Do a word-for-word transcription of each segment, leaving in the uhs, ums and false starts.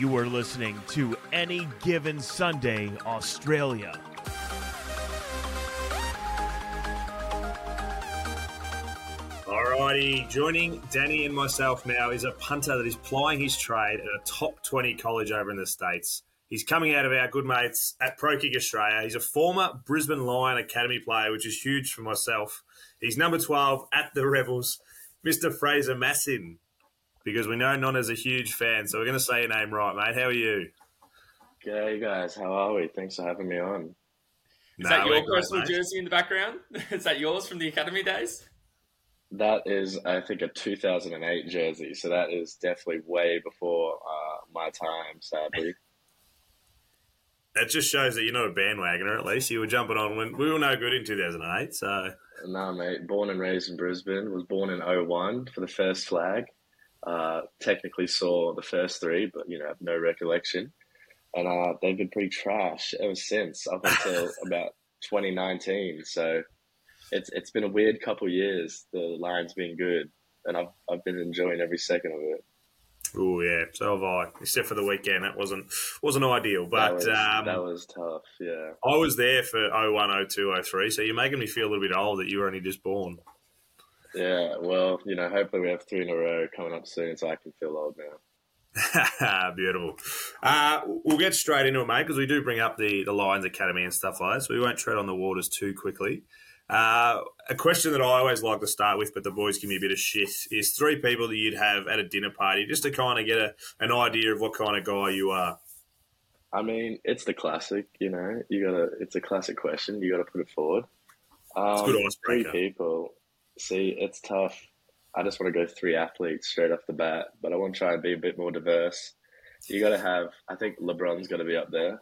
You are listening to Any Given Sunday Australia. Alrighty, joining Danny and myself now is a punter that is plying his trade at a top twenty college over in the States. He's coming out of our good mates at Pro Kick Australia. He's a former Brisbane Lion Academy player, which is huge for myself. He's number twelve at the Rebels, Mister Fraser Massin, because we know Nona's a huge fan, so we're going to say your name right, mate. How are you? G'day, guys. How are we? Thanks for having me on. Is no, that your personal great, jersey in the background? Is that yours from the academy days? That is, I think, a two thousand eight jersey, so that is definitely way before uh, my time, sadly. That just shows that you're not a bandwagoner, at least. You were jumping on when we were no good in two thousand eight, so... No, mate. Born and raised in Brisbane. Was born in oh one for the first flag. Uh, technically saw the first three, but, you know, have no recollection. And uh, they've been pretty trash ever since, up until about twenty nineteen. So it's it's been a weird couple of years. The Lions been good, and I've I've been enjoying every second of it. Oh yeah, so have I. Except for the weekend, that wasn't wasn't ideal. But that was, um, that was tough. Yeah, I was there for oh one, oh two, oh three. So you're making me feel a little bit old that you were only just born. Yeah, well, you know, hopefully we have three in a row coming up soon, so I can feel old now. Beautiful. Uh, we'll get straight into it, mate, because we do bring up the, the Lions Academy and stuff like that, so we won't tread on the waters too quickly. Uh, a question that I always like to start with, but the boys give me a bit of shit, is three people that you'd have at a dinner party just to kind of get a, an idea of what kind of guy you are. I mean, it's the classic, you know. You gotta. It's a classic question. You got to put it forward. Um, it's a good icebreaker. Three people. See, it's tough. I just want to go three athletes straight off the bat, but I want to try and be a bit more diverse. You got to have, I think LeBron's got to be up there,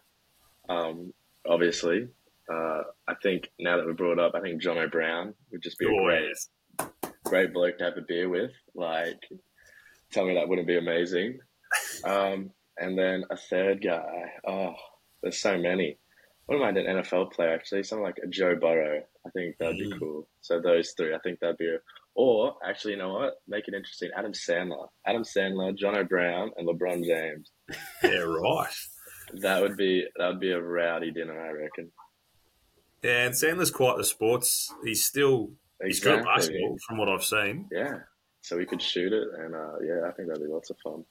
um, obviously. Uh, I think now that we brought up, I think John O'Brown would just be a oh, great, yes. great bloke to have a beer with. Like, tell me that wouldn't be amazing. Um, and then a third guy. Oh, there's so many. I wouldn't mind an N F L player, actually. Something like a Joe Burrow. I think that'd be mm. cool. So those three, I think that'd be a... Or, actually, you know what? Make it interesting. Adam Sandler. Adam Sandler, John O'Brown, and LeBron James. Yeah, right. That would be that would be a rowdy dinner, I reckon. Yeah, and Sandler's quite the sports. He's still exactly. he's good at basketball from what I've seen. Yeah, so we could shoot it, and uh, yeah, I think that'd be lots of fun.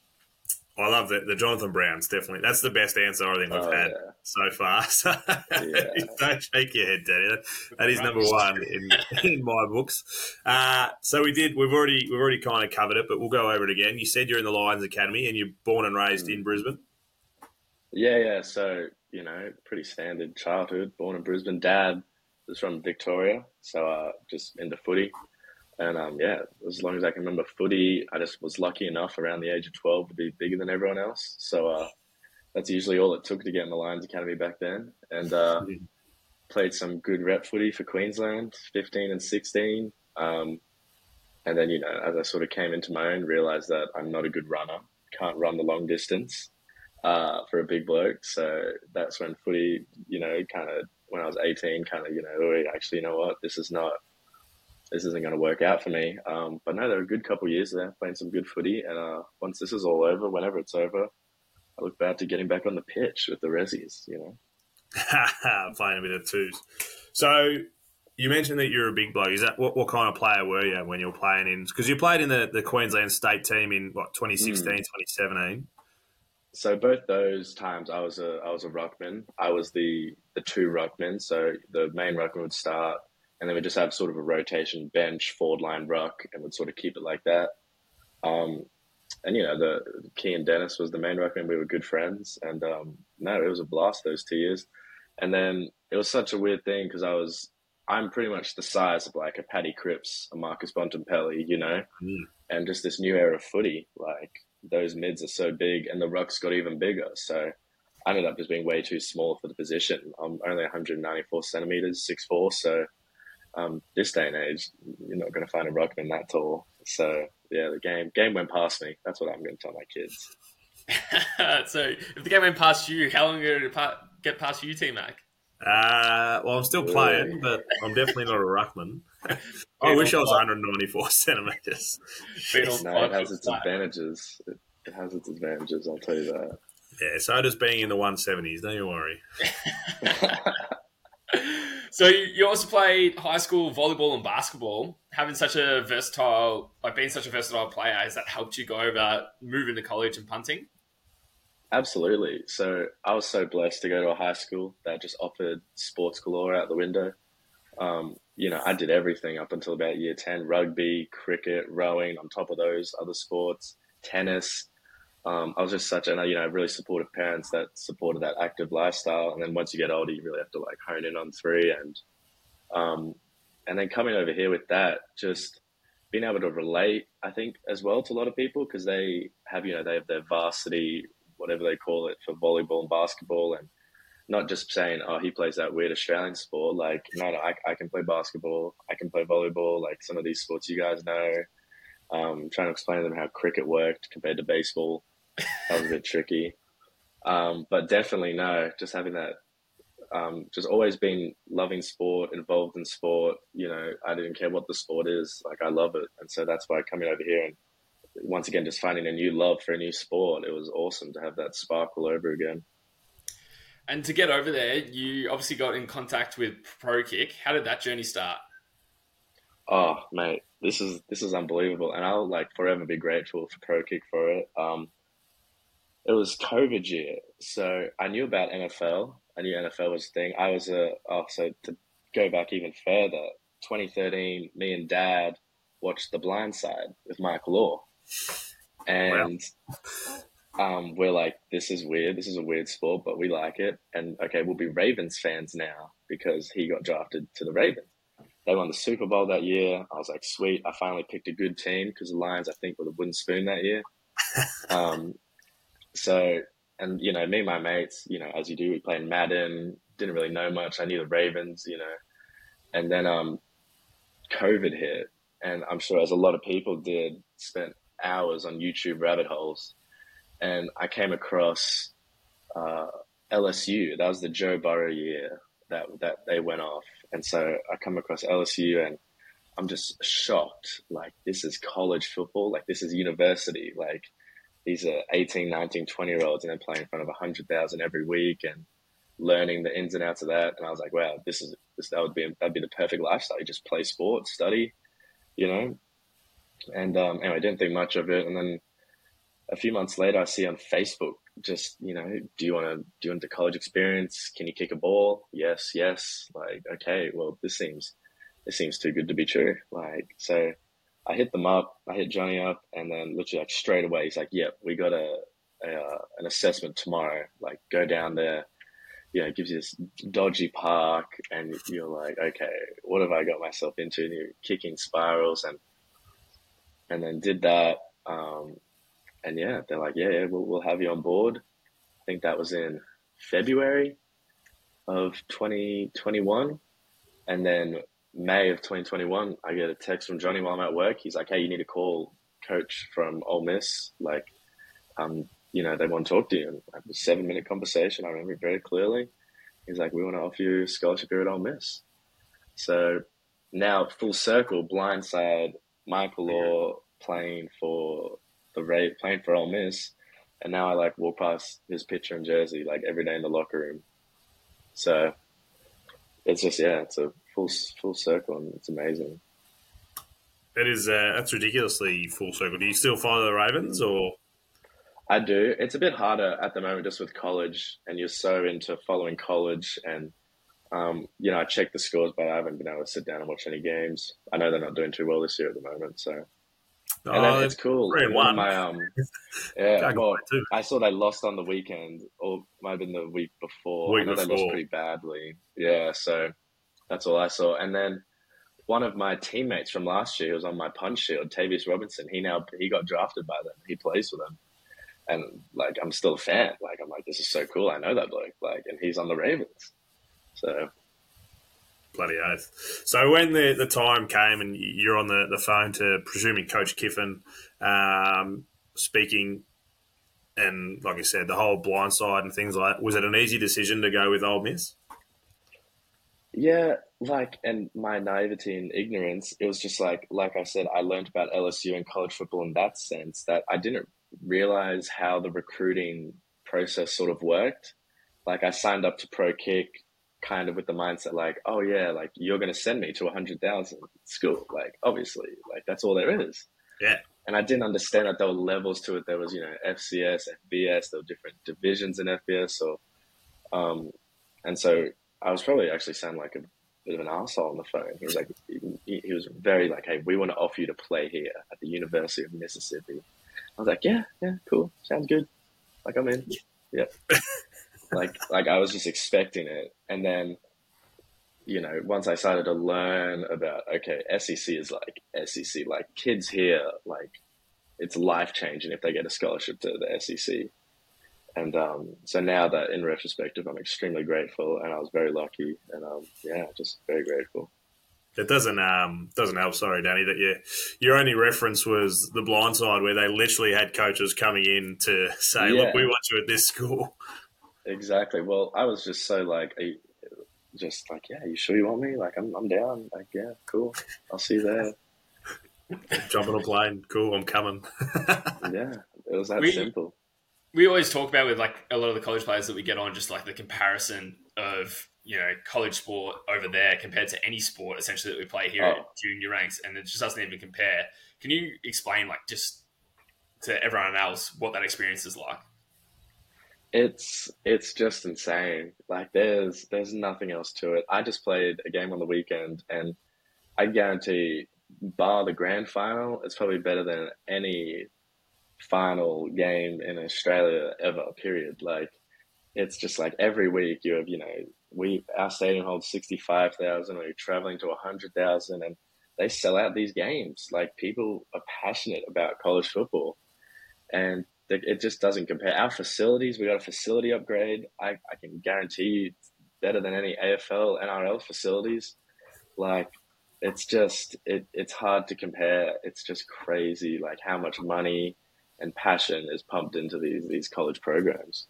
I love the, the Jonathan Browns, definitely. That's the best answer I think we've oh, had yeah. so far. So yeah. Don't shake your head, Daddy. That, that is number one in, in my books. Uh, so we did. We've already we've already kind of covered it, but we'll go over it again. You said you're in the Lions Academy, and you're born and raised mm. in Brisbane. Yeah, yeah. So you know, pretty standard childhood. Born in Brisbane. Dad was from Victoria, so uh, just into footy. And, um, yeah, as long as I can remember footy, I just was lucky enough around the age of twelve to be bigger than everyone else. So uh, that's usually all it took to get in the Lions Academy back then. And uh, mm-hmm. played some good rep footy for Queensland, fifteen and sixteen. Um, and then, you know, as I sort of came into my own, realised that I'm not a good runner. Can't run the long distance uh, for a big bloke. So that's when footy, you know, kind of, when I was eighteen, kind of, you know, oh, actually, you know what, this is not, this isn't going to work out for me. Um, but no, there were a good couple of years there, playing some good footy. And uh, once this is all over, whenever it's over, I look forward to getting back on the pitch with the Rezzies, you know. Playing a bit of twos. So you mentioned that you're a big bloke. Is that what, what kind of player were you when you were playing in? Because you played in the, the Queensland state team in, what, twenty sixteen, mm. twenty seventeen? So both those times I was a I was a ruckman. I was the, the two ruckmen. So the main ruckman would start, and then we just have sort of a rotation bench, forward line ruck, and would sort of keep it like that. Um, and, you know, the Key and Dennis was the main ruckman. We were good friends. And, um, no, it was a blast those two years. And then it was such a weird thing because I was, I'm pretty much the size of like a Paddy Cripps, a Marcus Bontempelli, you know, mm. and just this new era of footy. Like those mids are so big and the rucks got even bigger. So I ended up just being way too small for the position. I'm only one hundred ninety-four centimeters, six foot four. So, Um, this day and age, you're not going to find a ruckman that tall. So, yeah, the game game went past me. That's what I'm going to tell my kids. So, if the game went past you, how long did it get past you, T-Mac? Uh, well, I'm still playing, but I'm definitely not a ruckman. I wish I was one hundred ninety-four centimetres. No, it has its advantages. It, it has its advantages, I'll tell you that. Yeah, so does being in the one seventies, don't you worry. So you also played high school volleyball and basketball. Having such a versatile, like being such a versatile player, has that helped you go over moving to college and punting? Absolutely. So I was so blessed to go to a high school that just offered sports galore out the window. Um, you know, I did everything up until about year ten, rugby, cricket, rowing, on top of those other sports, tennis. Um, I was just such a, you know, really supportive parents that supported that active lifestyle. And then once you get older, you really have to like hone in on three. And, um, and then coming over here with that, just being able to relate, I think, as well to a lot of people, because they have, you know, they have their varsity, whatever they call it, for volleyball and basketball, and not just saying, oh, he plays that weird Australian sport. Like, no, no, I, I can play basketball. I can play volleyball, like some of these sports you guys know. Um, trying to explain to them how cricket worked compared to baseball. That was a bit tricky. Um, but definitely, no, just having that, um, just always been loving sport, involved in sport. You know, I didn't care what the sport is. Like, I love it. And so that's why coming over here and once again, just finding a new love for a new sport, it was awesome to have that spark all over again. And to get over there, you obviously got in contact with Pro Kick. How did that journey start? Oh, mate, this is this is unbelievable, and I'll like forever be grateful for Pro Kick for it. Um, it was COVID year, so I knew about N F L. I knew N F L was a thing. I was a oh, so to go back even further, twenty thirteen, me and Dad watched The Blind Side with Michael Orr, and. Wow. Um, we're like, this is weird. This is a weird sport, but we like it. And okay, we'll be Ravens fans now because he got drafted to the Ravens. They won the Super Bowl that year. I was like, sweet. I finally picked a good team because the Lions, I think, were the wooden spoon that year. um, so, and, you know, me and my mates, you know, as you do, we played Madden, didn't really know much. I knew the Ravens, you know. And then um, COVID hit. And I'm sure, as a lot of people did, spent hours on YouTube rabbit holes. And I came across uh, L S U. That was the Joe Burrow year that that they went off. And so I come across L S U and I'm just shocked. Like, this is college football. Like, this is university. Like, these are eighteen, nineteen, twenty-year-olds and they're playing in front of one hundred thousand every week and learning the ins and outs of that. And I was like, wow, this is this, that would be that'd be the perfect lifestyle. You just play sports, study, you know. And um, anyway, I didn't think much of it. And then a few months later, I see on Facebook, just, you know, do you want to, do you want the college experience? Can you kick a ball? Yes, yes. Like, okay, well, this seems, this seems too good to be true. Like, so I hit them up, I hit Johnny up, and then literally like straight away, he's like, yep, we got a, a uh, an assessment tomorrow. Like, go down there, you know, it gives you this dodgy park, and you're like, okay, what have I got myself into? And you're kicking spirals, and, and then did that. Um, And yeah, they're like, yeah, yeah, we'll, we'll have you on board. I think that was in February of twenty twenty-one. And then May of twenty twenty-one, I get a text from Johnny while I'm at work. He's like, hey, you need to call coach from Ole Miss. Like, um, you know, they want to talk to you. And I had a seven minute conversation. I remember it very clearly. He's like, we want to offer you a scholarship here at Ole Miss. So now full circle, blindside, Michael Orr playing for the Ray playing for Ole Miss, and now I like walk past his picture and jersey like every day in the locker room. So it's just yeah, it's a full full circle, and it's amazing. That is uh, that's ridiculously full circle. Do you still follow the Ravens, or? I do. It's a bit harder at the moment just with college, and you're so into following college, and um, you know, I check the scores, but I haven't been able to sit down and watch any games. I know they're not doing too well this year at the moment, so. And oh, then it's cool. One. One of my, um, yeah, well, I saw they lost on the weekend, or might have been the week before. Week I know before. they lost pretty badly. Yeah, so that's all I saw. And then one of my teammates from last year was on my punch shield, Tavius Robinson. He now he got drafted by them. He plays for them, and like I'm still a fan. Like I'm like, this is so cool. I know that bloke. Like, and he's on the Ravens. So. Bloody oath. So when the, the time came and you're on the, the phone to, presuming Coach Kiffin, um, speaking, and like I said, the whole blindside and things like that, was it an easy decision to go with Ole Miss? Yeah, like, and my naivety and ignorance, it was just like, like I said, I learned about L S U and college football in that sense, that I didn't realize how the recruiting process sort of worked. Like I signed up to Pro Kick kind of with the mindset like, oh yeah, like you're going to send me to a hundred thousand school. Like obviously, like that's all there is. Yeah. And I didn't understand that there were levels to it. There was, you know, F C S, F B S, there were different divisions in F B S. So, um, and so I was probably actually sounding like a bit of an arsehole on the phone. He was like, he, he was very like, hey, we want to offer you to play here at the University of Mississippi. I was like, yeah, yeah, cool. Sounds good. Like I'm in. Yeah. like, like I was just expecting it. And then, you know, once I started to learn about, okay, S E C is like S E C, like kids here, like it's life changing if they get a scholarship to the S E C. And um, so now that in retrospective, I'm extremely grateful and I was very lucky and um, yeah, just very grateful. It doesn't um doesn't help, sorry, Danny, that you, your only reference was The Blind Side, where they literally had coaches coming in to say, Yeah. look, we want you at this school. Exactly. Well, I was just so like, are you, just like, yeah, you sure you want me? Like, I'm I'm down. Like, yeah, cool. I'll see you there. Jump on a plane. Cool, I'm coming. Yeah, it was that We- simple. We always talk about with like a lot of the college players that we get on, just like the comparison of, you know, college sport over there compared to any sport essentially that we play here Oh. at junior ranks, and it just doesn't even compare. Can you explain, like, just to everyone else what that experience is like? It's it's just insane. Like, there's there's nothing else to it. I just played a game on the weekend, and I guarantee, bar the grand final, it's probably better than any final game in Australia ever, period. Like, it's just like every week you have, you know, we our stadium holds sixty-five thousand, or you're traveling to one hundred thousand, and they sell out these games. Like, people are passionate about college football, and it it just doesn't compare. Our facilities, we got a facility upgrade. I, I can guarantee you it's better than any A F L, N R L facilities. Like, it's just, it, it's hard to compare. It's just crazy, like, how much money and passion is pumped into these these college programs.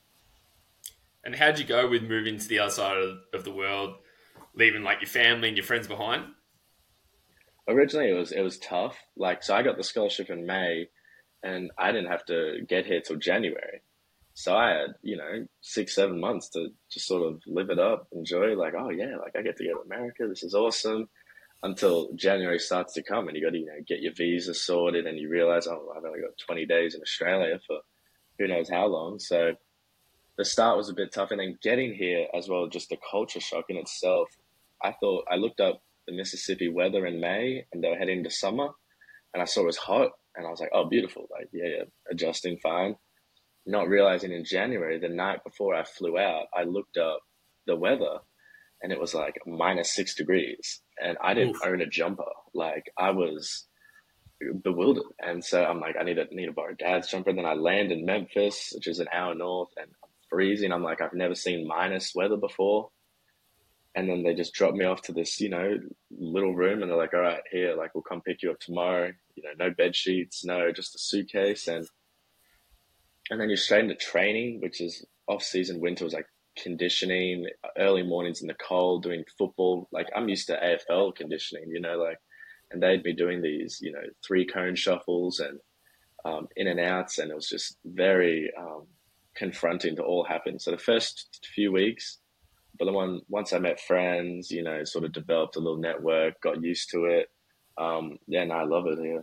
And how'd you go with moving to the other side of, of the world, leaving like your family and your friends behind? Originally, it was it was tough. Like, so I got the scholarship in May, and I didn't have to get here till January. So I had, you know, six, seven months to just sort of live it up, enjoy, like, oh yeah, like I get to go to America. This is awesome. Until January starts to come and you got to, you know, get your visa sorted, and you realize, oh, I've only got twenty days in Australia for who knows how long. So the start was a bit tough. And then getting here as well, just the culture shock in itself. I thought, I looked up the Mississippi weather in May, and they were heading into summer, and I saw it was hot, and I was like, oh, beautiful. Like, yeah, yeah, adjusting fine. Not realizing in January, the night before I flew out, I looked up the weather, and it was like minus six degrees. And I didn't Oof. own a jumper. Like, I was bewildered. And so I'm like, I need to need to borrow Dad's jumper. And then I land in Memphis, which is an hour north, and I'm freezing. I'm like, I've never seen minus weather before. And then they just drop me off to this, you know, little room, and they're like, all right, here, like, we'll come pick you up tomorrow. You know, no bed sheets, no, just a suitcase. And and then you're straight into training, which is off season. Winter was like conditioning, early mornings in the cold, doing football. Like, I'm used to A F L conditioning, you know, like, and they'd be doing these, you know, three cone shuffles and um, in and outs. And it was just very um, confronting to all happen. So the first few weeks, but the one, once I met friends, you know, sort of developed a little network, got used to it. Um, yeah, no, I love it here.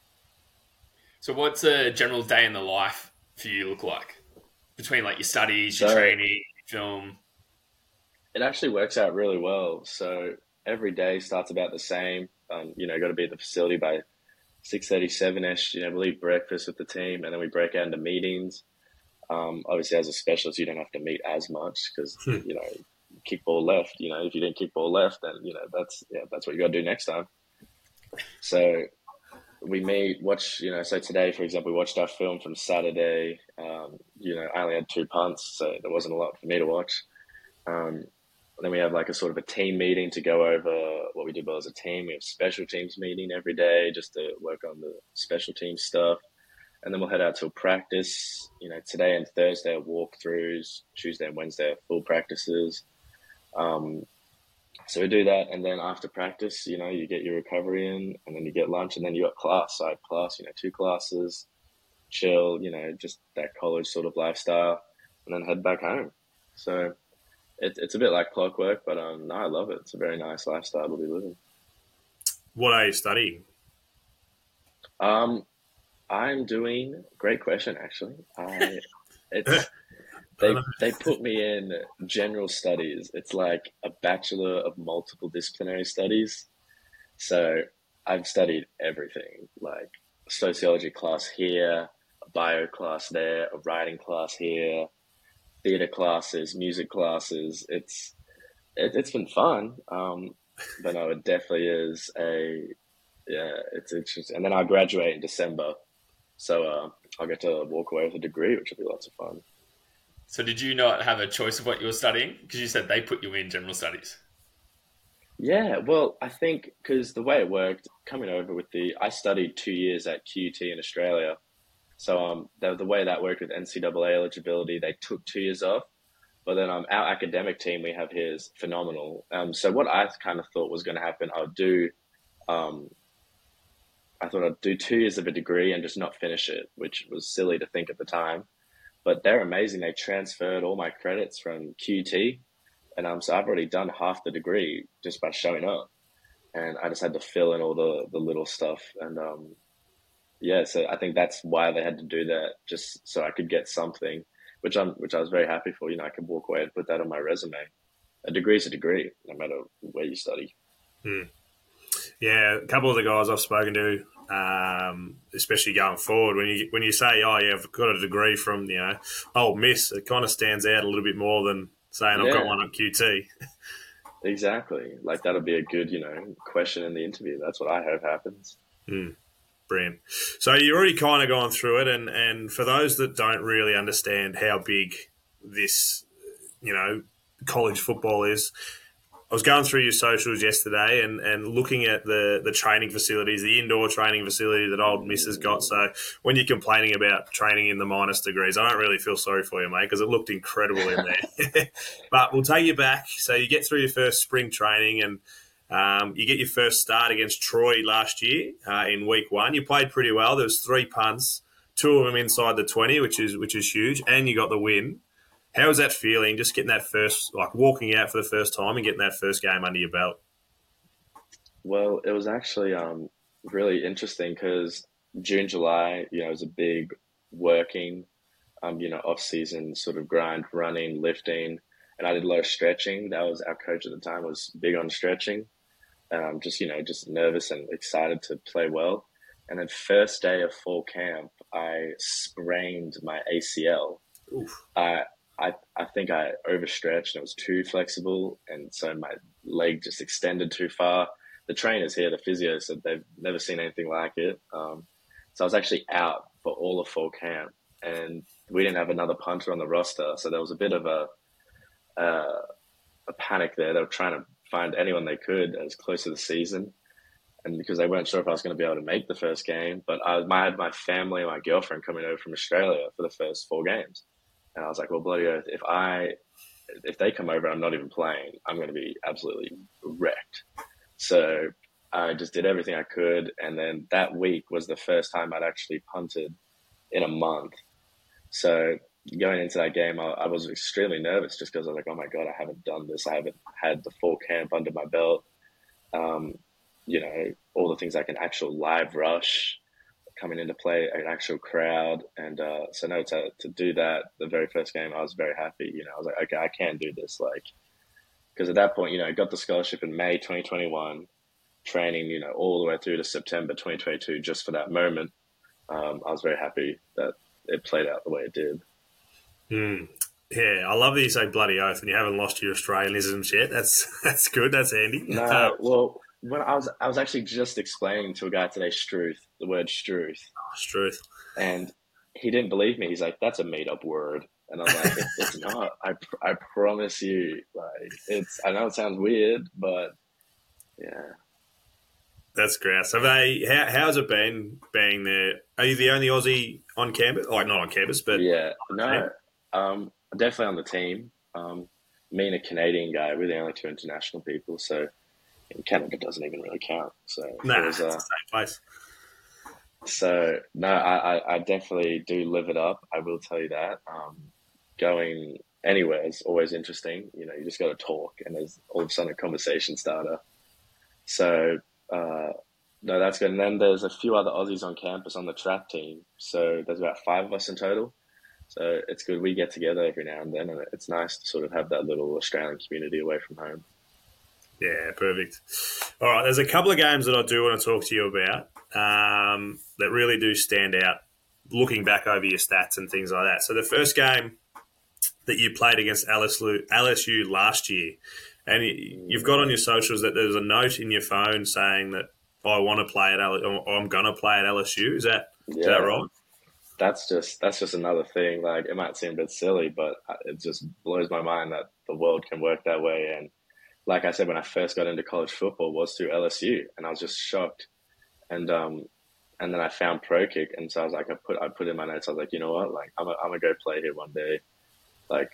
So what's a general day in the life for you look like? Between like your studies, your So- training, film. It actually works out really well. So every day starts about the same. Um, you know, got to be at the facility by six thirty, seven-ish. You know, we eat breakfast with the team, and then we break out into meetings. Um, obviously, as a specialist, you don't have to meet as much because, Hmm. you know, kick ball left. You know, if you didn't kick ball left, then, you know, that's, yeah, that's what you got to do next time. So we meet, watch, you know, so today, for example, we watched our film from Saturday. Um, you know, I only had two punts, so there wasn't a lot for me to watch. Um, and then we have like a sort of a team meeting to go over what we did well as a team. We have special teams meeting every day just to work on the special team stuff. And then we'll head out to a practice. You know, today and Thursday are walkthroughs. Tuesday and Wednesday are full practices. Um, so we do that, and then after practice, you know, you get your recovery in, and then you get lunch, and then you got class, so I have class, you know, two classes, chill, you know, just that college sort of lifestyle. and then head back home. So it, it's a bit like clockwork, but um, no, I love it. It's a very nice lifestyle to be living. What are you studying? Um, I'm doing great question actually. I it's they they put me in general studies. It's like a bachelor of multiple disciplinary studies. So I've studied everything, like sociology class here, a bio class there, a writing class here, theater classes, music classes. It's it, it's been fun, um, but no, it definitely is a yeah. It's interesting, and then I graduate in December, so uh, I'll get to walk away with a degree, which will be lots of fun. So did you not have a choice of what you were studying? Because you said they put you in general studies. Yeah, well, I think because the way it worked, coming over with the, I studied two years at Q U T in Australia. So um, the, the way that worked with N C double A eligibility, they took two years off. But then um, our academic team we have here is phenomenal. Um, so what I kind of thought was going to happen, I would do, um, I thought I'd do two years of a degree and just not finish it, which was silly to think at the time. But they're amazing. They transferred all my credits from Q U T. And um, so I've already done half the degree just by showing up. And I just had to fill in all the, the little stuff. And um, yeah, so I think that's why they had to do that, just so I could get something, which I'm which I was very happy for. You know, I could walk away and put that on my resume. A degree is a degree, no matter where you study. Hmm. Yeah, a couple of the guys I've spoken to, um, especially going forward, when you when you say, "Oh, yeah, I've got a degree from you know Old Miss," it kind of stands out a little bit more than saying I've Yeah. got one at Q T. Exactly. Like that'll be a good, you know, question in the interview. That's what I hope happens. Mm, brilliant. So you're already kind of gone through it, and, and for those that don't really understand how big this, you know, college football is, I was going through your socials yesterday and, and looking at the, the training facilities, the indoor training facility that Old Miss has got. So when you're complaining about training in the minus degrees, I don't really feel sorry for you, mate, because it looked incredible in there. But we'll take you back. So you get through your first spring training and um, you get your first start against Troy last year uh, in week one. You played pretty well. There was three punts, two of them inside the twenty, which is which is huge, and you got the win. How was that feeling, just getting that first, like walking out for the first time and getting that first game under your belt? Well, it was actually um, really interesting because June, July, you know, it was a big working, um, you know, off-season sort of grind, running, lifting, and I did a lot of stretching. That was our coach at the time was big on stretching. Um, just, you know, just nervous and excited to play well. And then first day of fall camp, I sprained my A C L. Oof. I I, I think I overstretched and it was too flexible. And so my leg just extended too far. The trainers here, the physio, said they've never seen anything like it. Um, so I was actually out for all of fall camp and we didn't have another punter on the roster. So there was a bit of a, uh, a panic there. They were trying to find anyone they could as close to the season. And because they weren't sure if I was going to be able to make the first game, but I, I had my family and my girlfriend coming over from Australia for the first four games. And I was like, well, bloody earth, if I, if they come over and I'm not even playing, I'm going to be absolutely wrecked. So I just did everything I could. And then that week was the first time I'd actually punted in a month. So going into that game, I, I was extremely nervous just because I was like, oh my God, I haven't done this. I haven't had the full camp under my belt. Um, you know, all the things like an actual live rush coming into play, an actual crowd. And uh, so no, to, to do that, the very first game, I was very happy. You know, I was like, okay, I can do this. Like, because at that point, you know, I got the scholarship in May twenty twenty-one, training, you know, all the way through to September twenty twenty-two, just for that moment. Um, I was very happy that it played out the way it did. Mm. Yeah, I love that you say bloody oath and you haven't lost your Australianisms yet. That's that's good. That's handy. No, well, when I was I was actually just explaining to a guy today, Struth, the word Struth. Oh, Struth. And he didn't believe me. He's like, that's a made-up word. And I'm like, it's, it's not. I, I promise you. Like, it's. I know it sounds weird, but yeah. That's great. So they, how, how's it been being there? Are you the only Aussie on campus? Like, not on campus, but... Yeah, no, um, definitely on the team. Um, me and a Canadian guy, we're the only two international people, so Canada doesn't even really count. So Nah, it it's was, uh, the same place. So, no, I, I, I definitely do live it up. I will tell you that. Um, going anywhere is always interesting. You know, you just got to talk, and there's all of a sudden a conversation starter. So, uh, no, that's good. And then there's a few other Aussies on campus on the trap team. So there's about five of us in total. So it's good. We get together every now and then, and it's nice to sort of have that little Australian community away from home. Yeah, perfect. All right, there's a couple of games that I do want to talk to you about um, that really do stand out, looking back over your stats and things like that. So the first game that you played against L S U last year, and you've got on your socials that there's a note in your phone saying that I want to play at L- or I'm going to play at L S U. Is that yeah, is that right? That's just that's just another thing. Like, it might seem a bit silly, but it just blows my mind that the world can work that way. And like I said, when I first got into college football was through L S U, and I was just shocked. And um, and then I found Pro Kick, and so I was like, I put I put in my notes. I was like, you know what, like I'm a, I'm gonna go play here one day, like,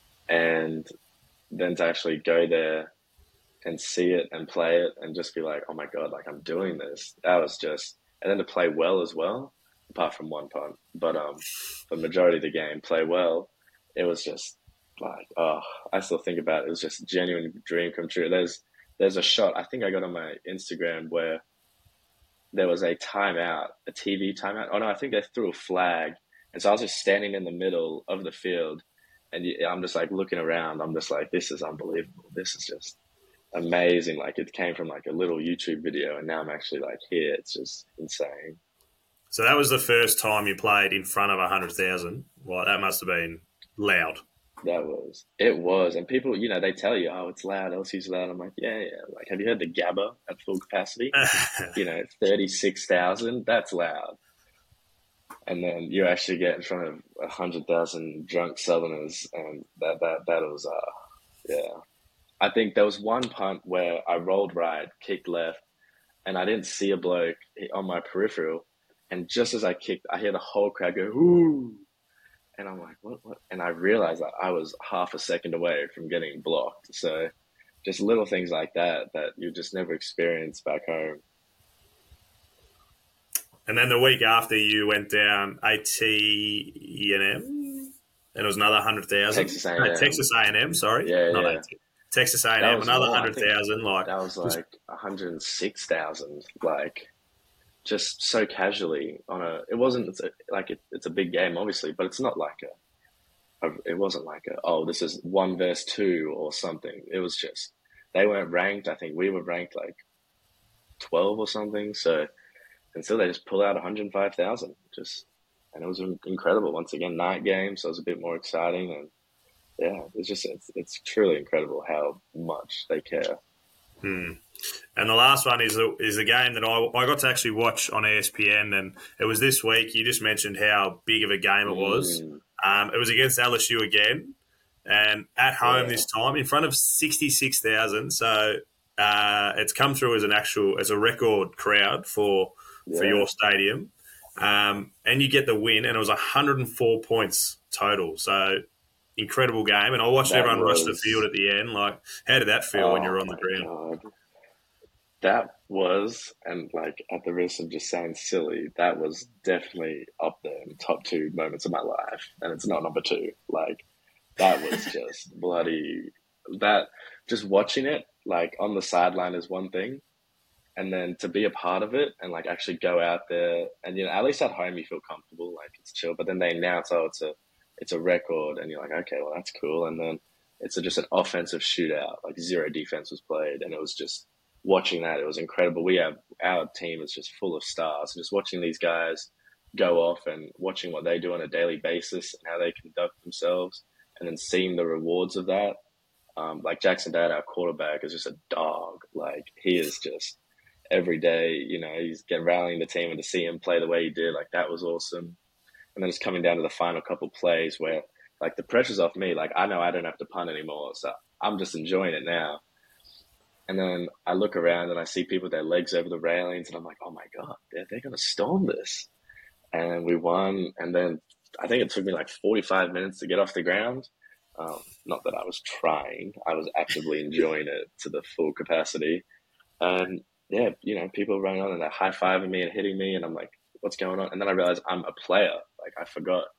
and then to actually go there and see it and play it and just be like, oh my god, like I'm doing this. That was just, and then to play well as well, apart from one punt, but um, the majority of the game play well. It was just like, oh, I still think about it. It was just a genuine dream come true. There's there's a shot I think I got on my Instagram where there was a timeout, a T V timeout. Oh no, I think they threw a flag, and so I was just standing in the middle of the field, and I'm just like looking around. I'm just like, this is unbelievable. This is just amazing. Like, it came from like a little YouTube video, and now I'm actually like here. It's just insane. So that was the first time you played in front of one hundred thousand. Well, that must have been loud. That was, it was. And people, you know, they tell you, oh, it's loud, L S U's loud. I'm like, yeah, yeah. Like, have you heard the Gabba at full capacity? You know, thirty-six thousand, that's loud. And then you actually get in front of one hundred thousand drunk Southerners, and that, that, that was, uh, yeah. I think there was one punt where I rolled right, kicked left, and I didn't see a bloke on my peripheral. And just as I kicked, I hear the whole crowd go, ooh. And I'm like, what, what? And I realized that I was half a second away from getting blocked. So just little things like that that you just never experience back home. And then the week after, you went down A T and M, and it was another one hundred thousand. Texas A and M. No, Texas A and M, sorry. Yeah, Not yeah. A T. Texas A and M, another one hundred thousand. Like, that was like one hundred six thousand. Like, just so casually on a, it wasn't it's a, like it, it's a big game obviously, but it's not like a, a, it wasn't like a, oh, this is one versus two or something. It was just, they weren't ranked. I think we were ranked like twelve or something. So, and still they just pull out one hundred five thousand just, and it was incredible. Once again, night game. So it was a bit more exciting, and yeah, it's just, it's, it's truly incredible how much they care. Hmm. And the last one is a, is a game that I, I got to actually watch on E S P N, and it was this week. You just mentioned how big of a game it was. Mm. Um, it was against L S U again, and at home Yeah. this time in front of sixty-six thousand. So uh, it's come through as an actual as a record crowd for Yeah. for your stadium, um, and you get the win. And it was one hundred four points total. So incredible game. And I watched That everyone rush the was- field at the end. Like, how did that feel when Oh you're on the my ground? God. That was, and like at the risk of just saying silly, that was definitely up there in the top two moments of my life. And it's not number two. Like, that was just bloody, that, just watching it, like on the sideline is one thing. And then to be a part of it and like actually go out there and, you know, at least at home you feel comfortable, like it's chill. But then they announce, oh, it's a, it's a record, and you're like, okay, well that's cool. And then it's a, just an offensive shootout, like zero defense was played, and it was just watching that. It was incredible. We have, our team is just full of stars. Just watching these guys go off and watching what they do on a daily basis and how they conduct themselves, and then seeing the rewards of that. Um, like Jackson Dad, our quarterback, is just a dog. Like, he is just every day, you know, he's getting rallying the team, and to see him play the way he did, like that was awesome. And then it's coming down to the final couple plays where like the pressure's off me. Like, I know I don't have to punt anymore, so I'm just enjoying it now. And then I look around and I see people with their legs over the railings, and I'm like, oh my God, they're, they're going to storm this. And we won. And then I think it took me like forty-five minutes to get off the ground. Um, not that I was trying, I was actively enjoying it to the full capacity. And yeah, you know, people running on and they're high-fiving me and hitting me, and I'm like, what's going on? And then I realized I'm a player. Like, I forgot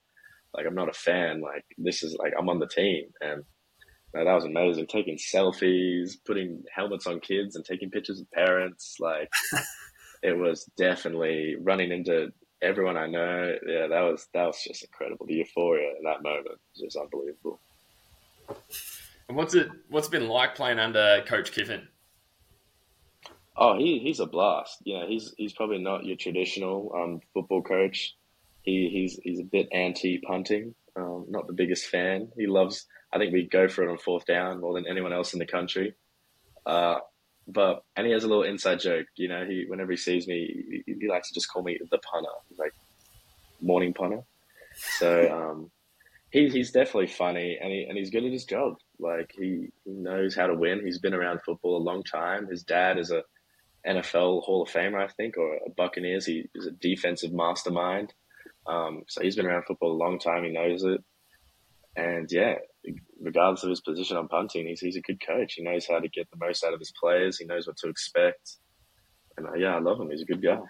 Like, I'm not a fan. Like, this is like, I'm on the team. And you know, that was amazing. Taking selfies, putting helmets on kids and taking pictures of parents. Like, it was definitely running into everyone I know. Yeah, that was, that was just incredible. The euphoria in that moment was just unbelievable. And what's it, what's it been like playing under Coach Kiffin? Oh, he he's a blast. You know, he's he's probably not your traditional um, football coach. He he's he's a bit anti punting. Um, not the biggest fan. He loves. I think we go for it on fourth down more than anyone else in the country. Uh, but and he has a little inside joke. You know, he whenever he sees me, he, he likes to just call me the punter. He's like morning punter. So um, he he's definitely funny, and he and he's good at his job. Like he he knows how to win. He's been around football a long time. His dad is a N F L Hall of Famer, I think, or a Buccaneers. He is a defensive mastermind. Um, so he's been around football a long time. He knows it. And yeah, regardless of his position on punting, he's, he's a good coach. He knows how to get the most out of his players. He knows what to expect. And uh, yeah, I love him. He's a good guy.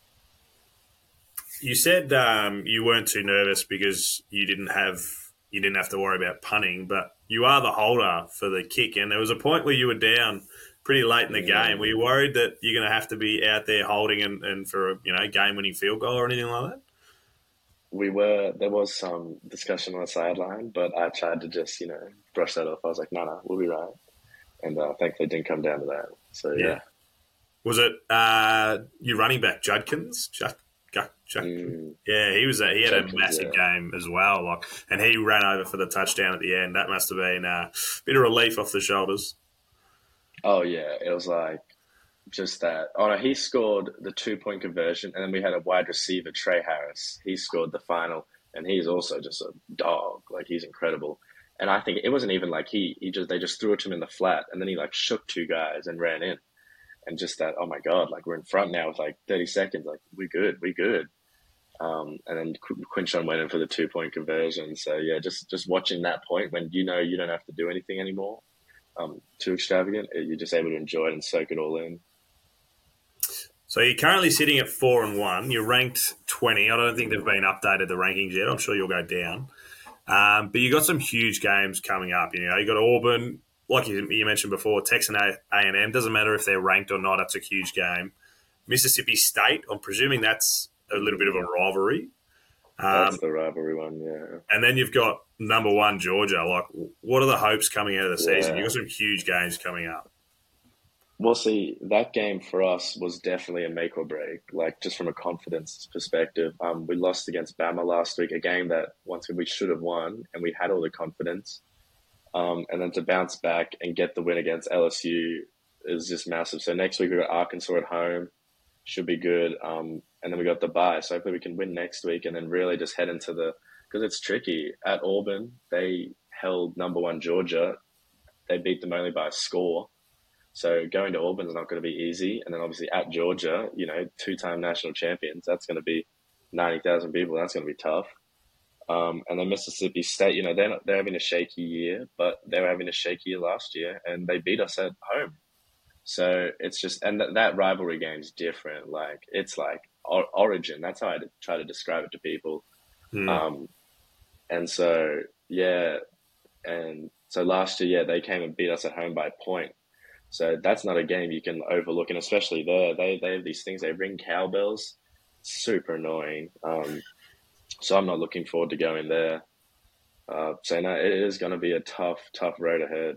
You said um, you weren't too nervous because you didn't have you didn't have to worry about punting, but you are the holder for the kick. And there was a point where you were down pretty late in the game. Were you worried that you're going to have to be out there holding and, and for a you know game-winning field goal or anything like that? We were, there was some discussion on the sideline, but I tried to just, you know, brush that off. I was like, no, no, we'll be right. And uh, thankfully it didn't come down to that. So, yeah. yeah. Was it uh, your running back, Judkins? Jud, Jud, Jud, Mm, yeah, he was a, he had Judkins, a massive yeah. game as well. Like, and he ran over for the touchdown at the end. That must have been uh, a bit of relief off the shoulders. Oh, yeah. It was like just that. Oh, no, he scored the two-point conversion, and then we had a wide receiver, Trey Harris. He scored the final, and he's also just a dog. Like, he's incredible. And I think it wasn't even like he, he just, they just threw it to him in the flat, and then he, like, shook two guys and ran in. And just that, oh, my God, like, we're in front now with, like, thirty seconds. Like, we good, we good. Um, and then Qu- Quinshon went in for the two-point conversion. So, yeah, just, just watching that point when you know you don't have to do anything anymore. Um, too extravagant, you're just able to enjoy it and soak it all in. So you're currently sitting at four and one. You're ranked twenty. I don't think they've been updated the rankings yet. I'm sure you'll go down. Um, but you got some huge games coming up. You know, you got Auburn, like you, you mentioned before, Texas A and M. Doesn't matter if they're ranked or not. That's a huge game. Mississippi State. I'm presuming that's a little bit of a rivalry. Um, That's the rivalry one, yeah. And then you've got number one, Georgia. Like, what are the hopes coming out of the season? Yeah. You've got some huge games coming up. Well, see, that game for us was definitely a make or break, like just from a confidence perspective. Um, we lost against Bama last week, a game that once we should have won, and we had all the confidence. Um, and then to bounce back and get the win against L S U is just massive. So next week we got Arkansas at home, should be good. Um, and then we got the bye, so hopefully we can win next week and then really just head into the – because it's tricky. At Auburn, they held number one Georgia. They beat them only by a score. So going to Auburn is not going to be easy. And then obviously at Georgia, you know, two-time national champions, that's going to be ninety thousand people. That's going to be tough. Um, and then Mississippi State, you know, they're, not, they're having a shaky year, but they were having a shaky year last year, and they beat us at home. So it's just – and th- that rivalry game is different. Like, it's like or- origin. That's how I try to describe it to people. Hmm. Um, and so, yeah, and so last year, yeah, they came and beat us at home by a point. So that's not a game you can overlook, and especially there, they they have these things, they ring cowbells, super annoying. Um, so I'm not looking forward to going there. Uh, so no, it is going to be a tough, tough road ahead.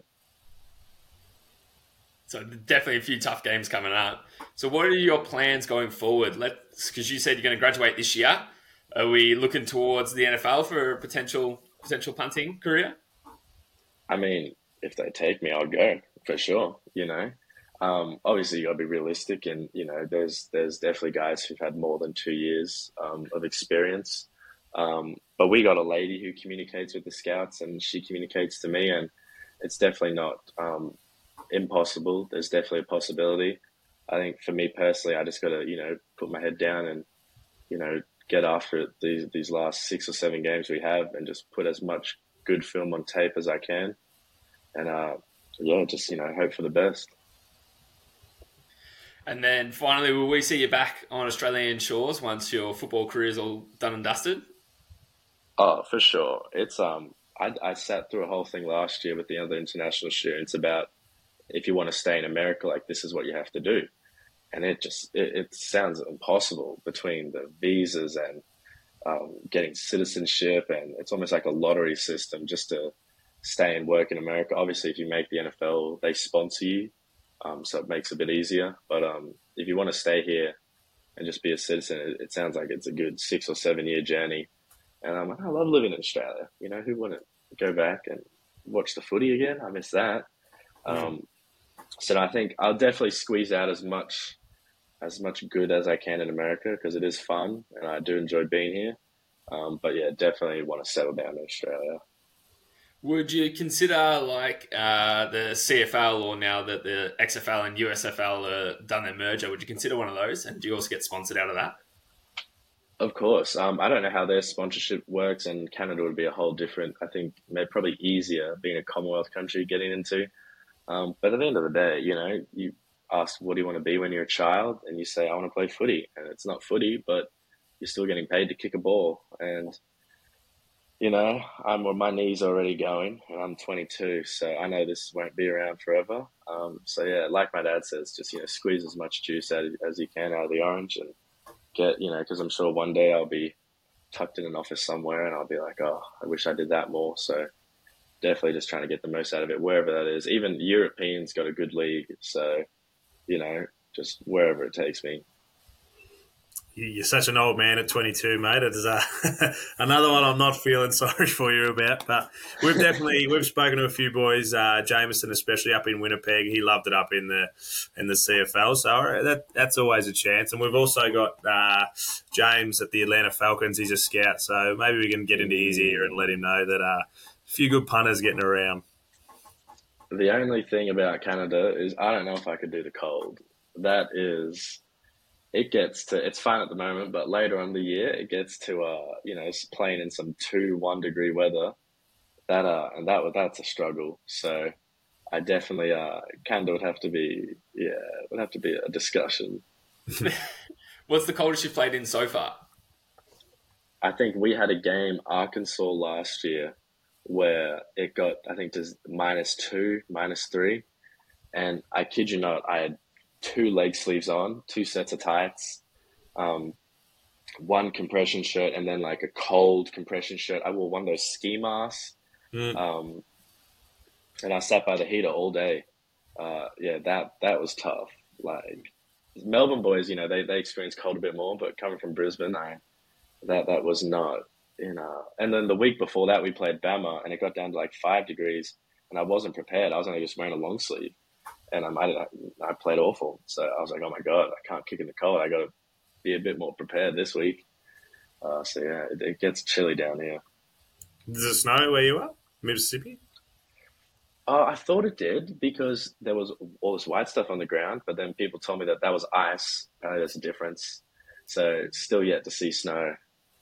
So definitely a few tough games coming up. So what are your plans going forward? Let's, because you said you're going to graduate this year. Are we looking towards the N F L for a potential potential punting career? I mean, if they take me, I'll go for sure. You know, um, obviously you got to be realistic, and you know, there's there's definitely guys who've had more than two years um, of experience. Um, but we got a lady who communicates with the scouts, and she communicates to me, and it's definitely not um, impossible. There's definitely a possibility. I think for me personally, I just got to you know put my head down and you know get after it these these last six or seven games we have, and just put as much good film on tape as I can, and uh, yeah, just you know hope for the best. And then finally, will we see you back on Australian shores once your football career is all done and dusted? Oh, for sure. It's um, I I sat through a whole thing last year with the other international students about if you want to stay in America, like this is what you have to do, and it just it, it sounds impossible between the visas and um, getting citizenship, and it's almost like a lottery system just to stay and work in America. Obviously, if you make the N F L, they sponsor you, um, so it makes it a bit easier. But um, if you want to stay here and just be a citizen, it, it sounds like it's a good six or seven year journey. And I'm like, I love living in Australia. You know, who wouldn't go back and watch the footy again? I miss that. Um, so I think I'll definitely squeeze out as much as much good as I can in America because it is fun and I do enjoy being here. Um, but yeah, definitely want to settle down in Australia. Would you consider like uh, the C F L, or now that the X F L and U S F L are done their merger, would you consider one of those? And do you also get sponsored out of that? Of course. Um, I don't know how their sponsorship works, and Canada would be a whole different, I think, maybe probably easier being a Commonwealth country getting into. Um, but at the end of the day, you know, you ask, what do you want to be when you're a child? And you say, I want to play footy. And it's not footy, but you're still getting paid to kick a ball. And, you know, I'm my knees are already going, and I'm twenty-two, so I know this won't be around forever. Um, so, yeah, like my dad says, just, you know, squeeze as much juice out as you can out of the orange and get, you know, because I'm sure one day I'll be tucked in an office somewhere and I'll be like, oh, I wish I did that more. So definitely just trying to get the most out of it, wherever that is. Even Europeans got a good league. So, you know, just wherever it takes me. You're such an old man at twenty-two, mate. It's uh, another one I'm not feeling sorry for you about. But we've definitely we've spoken to a few boys, uh, Jameson especially up in Winnipeg. He loved it up in the in the C F L, so that that's always a chance. And we've also got uh, James at the Atlanta Falcons. He's a scout, so maybe we can get into his ear and let him know that uh, a few good punters getting around. The only thing about Canada is I don't know if I could do the cold. That is. It gets to, it's fine at the moment, but later on in the year, it gets to, uh, you know, playing in some two, one degree weather. That, uh, and that, that's a struggle. So I definitely, uh, Canada would have to be, yeah, it would have to be a discussion. What's the coldest you've played in so far? I think we had a game, Arkansas last year, where it got, I think, to minus two, minus three. And I kid you not, I had two leg sleeves on, two sets of tights, um, one compression shirt, and then like a cold compression shirt. I wore one of those ski masks, mm. um, and I sat by the heater all day. Uh, yeah, that that was tough. Like Melbourne boys, you know, they they experience cold a bit more, but coming from Brisbane, I that that was not, you know. And then the week before that, we played Bama, and it got down to like five degrees, and I wasn't prepared. I was only just wearing a long sleeve. And I, I, I played awful. So I was like, oh, my God, I can't kick in the cold. I got to be a bit more prepared this week. Uh, so, yeah, it, it gets chilly down here. Does it snow where you are, Mississippi? Uh, I thought it did because there was all this white stuff on the ground, but then people told me that that was ice. Apparently there's a difference. So still yet to see snow.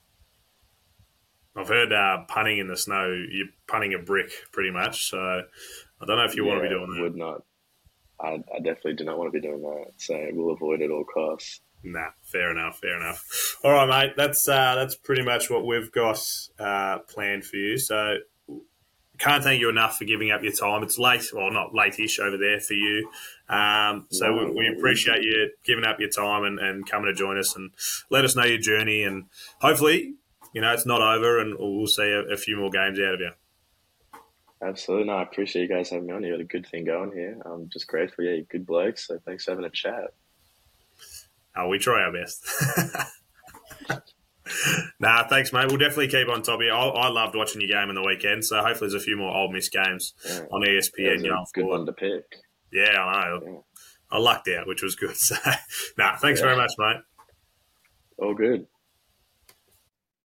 I've heard uh, punting in the snow, you're punting a brick pretty much. So I don't know if you yeah, want to be doing that. Would not. I, I definitely do not want to be doing that, so we'll avoid it at all costs. Nah, fair enough, fair enough. All right, mate, that's uh, that's pretty much what we've got uh, planned for you. So can't thank you enough for giving up your time. It's late, well, not late-ish over there for you. Um, so no, we, we appreciate you giving up your time and, and coming to join us and let us know your journey. And hopefully, you know, it's not over and we'll see a, a few more games out of you. Absolutely. No, I appreciate you guys having me on. You got a good thing going here. I'm just grateful. Yeah, you're good blokes. So thanks for having a chat. Oh, we try our best. Nah, thanks, mate. We'll definitely keep on top of you. I, I loved watching your game on the weekend, so hopefully there's a few more Ole Miss games yeah. on E S P N. Yeah, good one to pick. Yeah, I know. Yeah. I lucked out, which was good. So, nah, thanks yeah. very much, mate. All good.